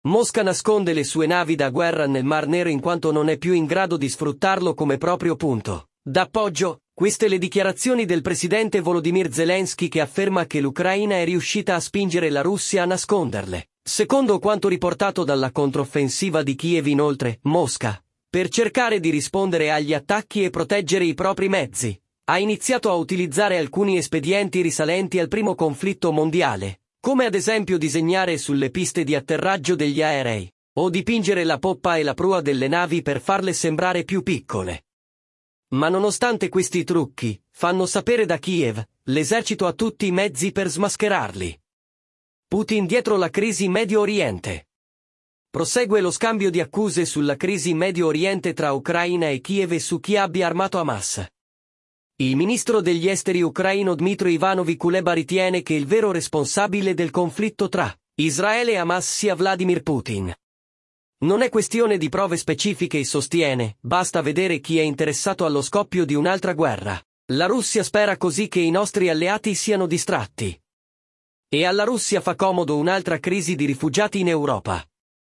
Mosca nasconde le sue navi da guerra nel Mar Nero in quanto non è più in grado di sfruttarlo come proprio punto d'appoggio. Queste le dichiarazioni del presidente Volodymyr Zelensky che afferma che l'Ucraina è riuscita a spingere la Russia a nasconderle. Secondo quanto riportato dalla controffensiva di Kiev inoltre, Mosca, per cercare di rispondere agli attacchi e proteggere i propri mezzi, ha iniziato a utilizzare alcuni espedienti risalenti al primo conflitto mondiale, come ad esempio disegnare sulle piste di atterraggio degli aerei, o dipingere la poppa e la prua delle navi per farle sembrare più piccole. Ma nonostante questi trucchi, fanno sapere da Kiev, l'esercito ha tutti i mezzi per smascherarli. Putin dietro la crisi Medio Oriente. Prosegue lo scambio di accuse sulla crisi Medio Oriente tra Ucraina e Kiev e su chi abbia armato Hamas. Il ministro degli esteri ucraino Dmytro Ivanovich Kuleba ritiene che il vero responsabile del conflitto tra Israele e Hamas sia Vladimir Putin. Non è questione di prove specifiche e sostiene, basta vedere chi è interessato allo scoppio di un'altra guerra. La Russia spera così che i nostri alleati siano distratti. E alla Russia fa comodo un'altra crisi di rifugiati in Europa.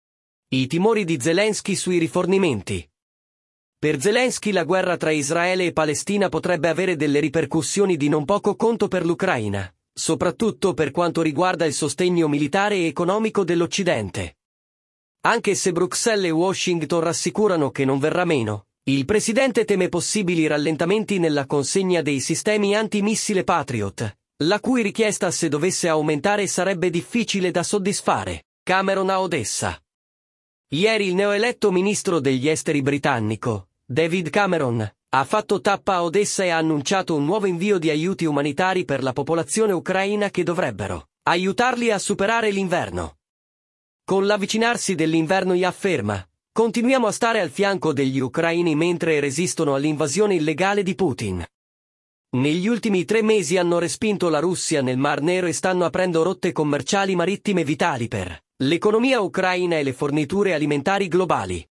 I timori di Zelensky sui rifornimenti. Per Zelensky la guerra tra Israele e Palestina potrebbe avere delle ripercussioni di non poco conto per l'Ucraina, soprattutto per quanto riguarda il sostegno militare e economico dell'Occidente. Anche se Bruxelles e Washington rassicurano che non verrà meno, il presidente teme possibili rallentamenti nella consegna dei sistemi antimissile Patriot, la cui richiesta se dovesse aumentare sarebbe difficile da soddisfare. Cameron a Odessa. Ieri il neoeletto ministro degli esteri britannico, David Cameron, ha fatto tappa a Odessa e ha annunciato un nuovo invio di aiuti umanitari per la popolazione ucraina che dovrebbero aiutarli a superare l'inverno. Con l'avvicinarsi dell'inverno afferma, continuiamo a stare al fianco degli ucraini mentre resistono all'invasione illegale di Putin. Negli ultimi 3 mesi hanno respinto la Russia nel Mar Nero e stanno aprendo rotte commerciali marittime vitali per l'economia ucraina e le forniture alimentari globali.